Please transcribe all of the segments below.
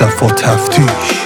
مصطفی تفتیش.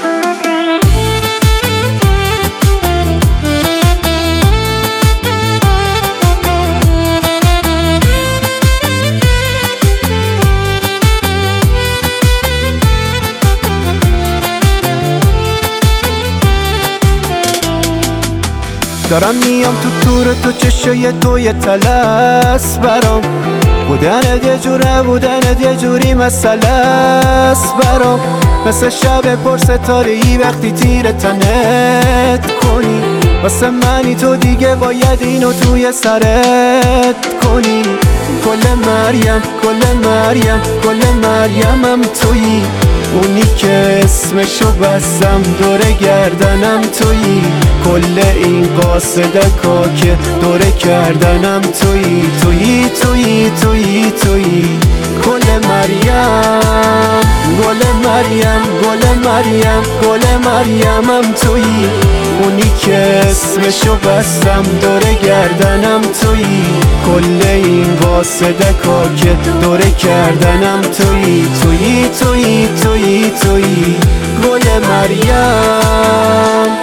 دارم میام تو تور تو چشای توی تلس برام، بودنت یه جوره بودنت یه جوری مسئله است برام، مثل شب پر ستاره‌ای وقتی تیر تنت کنی، واسه منی تو دیگه باید اینو توی سرت کنی. گل مریم گل مریم گل مریمم تویی، اونی که اسمشو بستم دور گردنم تویی، کل این قاصدکا که دور کردنم تویی تویی تویی تویی تویی. گل مریم گل مریم گل مریم گل مریمم تویی، اونی که اسمشو بستم دور گردنم تویی، کل این قاصدکا که دور کردنم تویی تویی تویی تویی تویی. گل مریم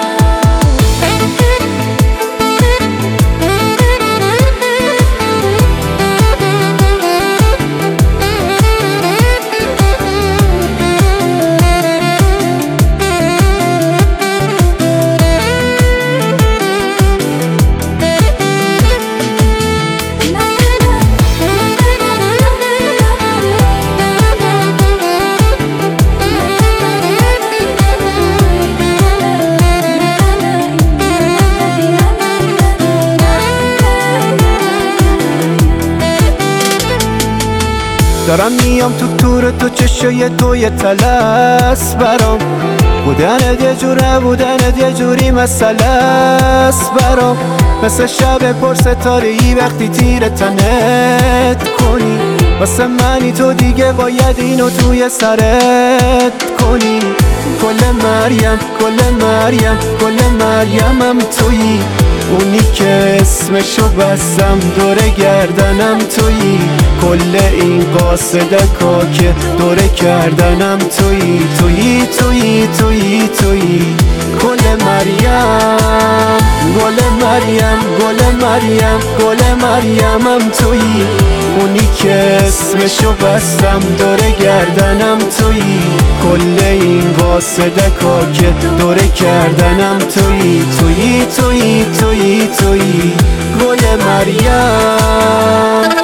دارم میام تو تور تو چشای توی تلس برام، بودنت یه جوره بودنت یه جوری مسئله است برام، مثل شب پر ستاره‌ای وقتی تیر تنت کنی، واسه منی تو دیگه باید اینو توی سرت کنی. گل مریم گل مریم گل مریمم تویی، اونی که اسمشو بستم دور گردنم تویی، کل این قاصدکا که دور کردنم تویی تویی تویی تویی تویی. گل مریم گل مریم گل مریم گل مریمم تویی، اونی که اسمشو بستم دور گردنم تویی، کل این قاصدکا که دور کردنم تویی تویی تویی تویی تویی. گل مریم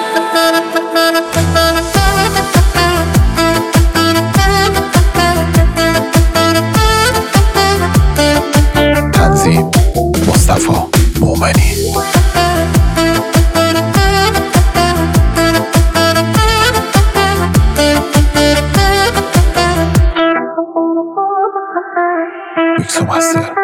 تنظیم مصطفی مومنی. میکس و مستر